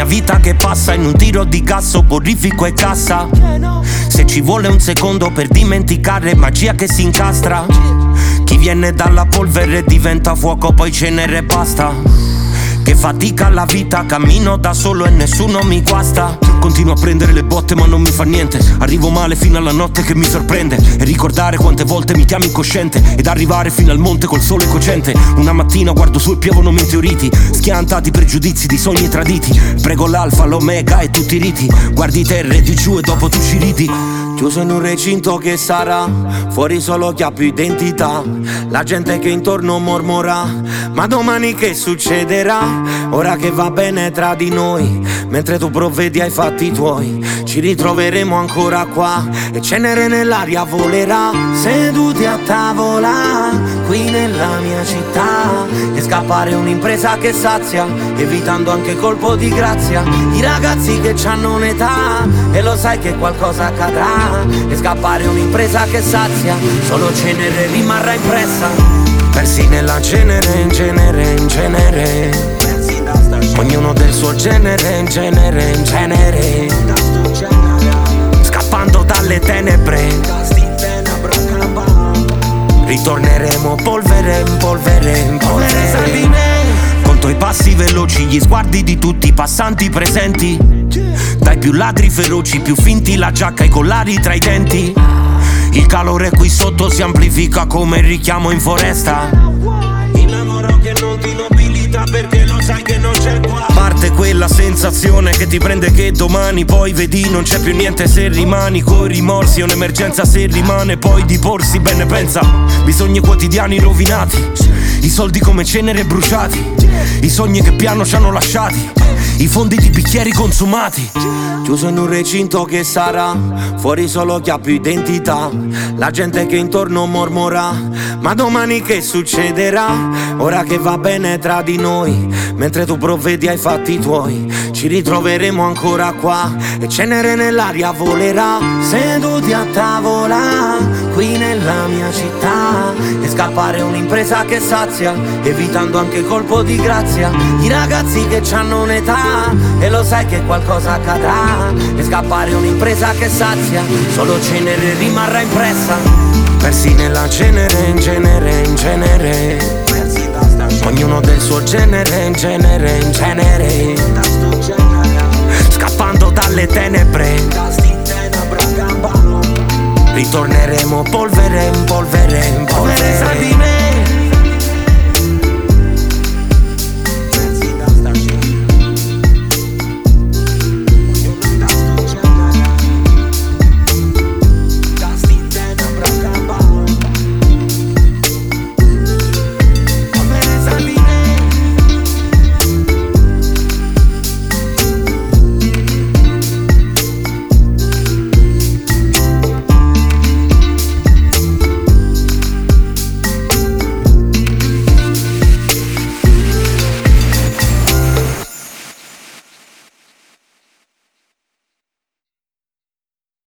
mia vita che passa in un tiro di gas soporifico e cassa. Se ci vuole un secondo per dimenticare, magia che si incastra. Chi viene dalla polvere diventa fuoco, poi cenere e basta. Che fatica la vita, cammino da solo e nessuno mi guasta. Continuo a prendere le botte ma non mi fa niente. Arrivo male fino alla notte che mi sorprende. E ricordare quante volte mi chiami incosciente. Ed arrivare fino al monte col sole cocente. Una mattina guardo su e piovono meteoriti. Schiantati pregiudizi di sogni traditi. Prego l'alfa, l'omega e tutti i riti. Guardi terra di giù e dopo tu ci ridi. Chiuso in un recinto che sarà fuori solo chi ha più identità. La gente che intorno mormora, ma domani che succederà? Ora che va bene tra di noi, mentre tu provvedi ai fatti tuoi, ci ritroveremo ancora qua e cenere nell'aria volerà. Seduti a tavola, qui nella mia città, e scappare un'impresa che sazia, evitando anche colpo di grazia. I ragazzi che c'hanno un'età e lo sai che qualcosa accadrà. E scappare un'impresa che sazia, solo cenere rimarrà impressa. Persi nella cenere, in genere, in genere. Ognuno del suo genere, in genere, in genere. Scappando dalle tenebre, ritorneremo polvere in polvere in polvere. Conto i passi veloci, gli sguardi di tutti i passanti presenti. Dai più ladri feroci, più finti, la giacca e i collari tra i denti. Il calore qui sotto si amplifica come il richiamo in foresta. Innamoro che non ti nobilita perché lo sai che non c'è qua. Parte quella sensazione che ti prende che domani poi vedi non c'è più niente se rimani. Coi rimorsi è un'emergenza se rimane poi di porsi. Bene pensa, bisogni quotidiani rovinati. I soldi come cenere bruciati. I sogni che piano ci hanno lasciati. I fondi di bicchieri consumati. Chiuso in un recinto che sarà fuori solo chi ha più identità. La gente che intorno mormora, ma domani che succederà? Ora che va bene tra di noi, mentre tu provvedi ai fatti tuoi, ci ritroveremo ancora qua e cenere nell'aria volerà. Seduti a tavola, qui nella mia città, e scappare un'impresa che sazia, evitando anche colpo di grazia. I ragazzi che c'hanno un'età e lo sai che qualcosa accadrà. E scappare un'impresa che sazia, solo cenere rimarrà impressa. Persi nella cenere, in genere, in genere. Ognuno del suo genere, in genere, in genere. Scappando dalle tenebre, ritorneremo polvere